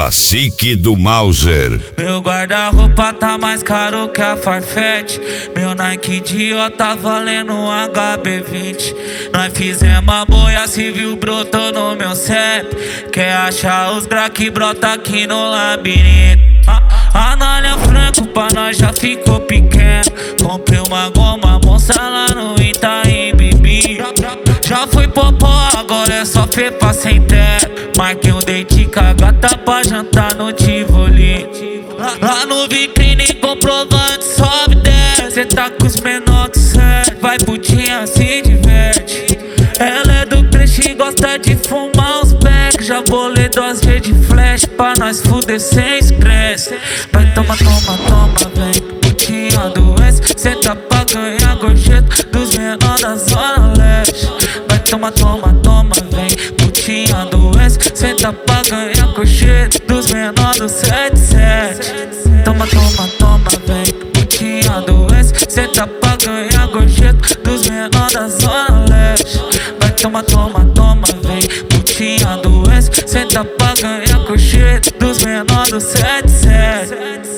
Cacique do Mauser. Meu guarda-roupa tá mais caro que a Farfetch. Meu Nike Dior tá valendo um HB20. Nós fizemos a boia civil, brotou no meu CEP. Quer achar os crack, brota aqui no labirinto. Anália Franco pra nós já ficou pequeno. Comprei uma goma monstro lá no Itaim Bibi. Já foi popó, agora é só fepa sem teto. Marquei um date com a gata pra jantar no Tivoli. Lá no vitrine comprovante, sobe e desce. Cê tá com os menor do set, vai putinha, se diverte. Ela é do creche e gosta de fumar uns back. Já bolei dose de flash pra nós fuder sem estresse. Vai toma, toma, toma, vem, putinha do S. Cê tá pra ganhar gorjeta dos menor da Zona Leste. Vai toma, toma, toma, vem, putinha do S. Cê tá pra ganhar gorjeta dos menor do 77. Toma, toma, toma, vem, putinha do S. Cê tá pra ganhar gorjeta dos menor da Zona Leste. Vai toma, toma, toma, vem, putinha do S. Cê tá pra ganhar gorjeta dos menor do 77.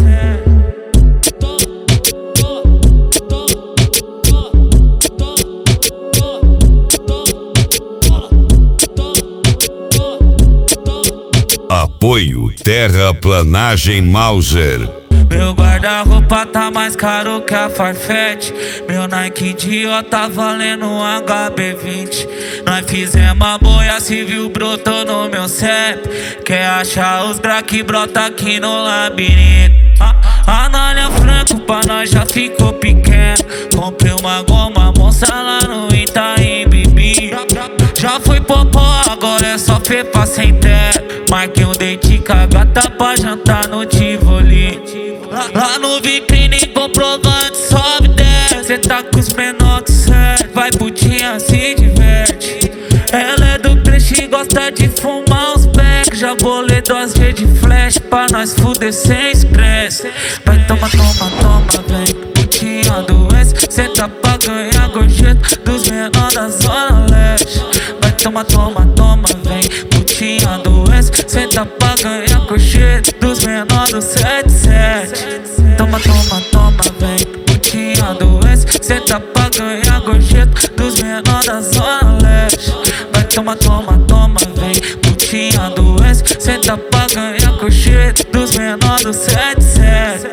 Apoio Terraplanagem Mauser. Meu guarda-roupa tá mais caro que a Farfetch. Meu Nike Dior tá valendo um HB20. Nós fizemos a boia civil, brotou no meu CEP. Quer achar os crack, brota aqui no labirinto. Anália Franco pra nós já ficou pequeno. Comprei uma goma monstro lá no Itaim Bibi. Já foi popó, agora é só fepa sem teto. Marquei um date com a gata pra jantar no Tivoli. Lá no vitrine comprovante, sobe e desce. Cê tá com os menor do set, vai putinha, se diverte. Ela é do creche e gosta de fumar uns back. Já bolei dose de flash pra nós fuder sem estresse. Vai toma, toma, toma, vem, putinha do S. Cê tá pra ganhar gorjeta dos menor da Zona Leste. Vai toma, toma, toma, vem, putinha do S. Cê tá pra ganhar gorjeta dos menor do 77. Toma, toma, toma, vem, putinha do S. Cê tá pra ganhar gorjeta dos menor da Zona Leste. Vai toma, toma, toma, vem, putinha do S. Cê tá pra ganhar gorjeta dos menor do 77.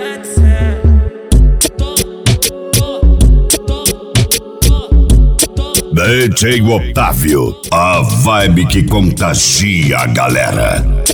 DJ Otávio, a vibe que contagia a galera.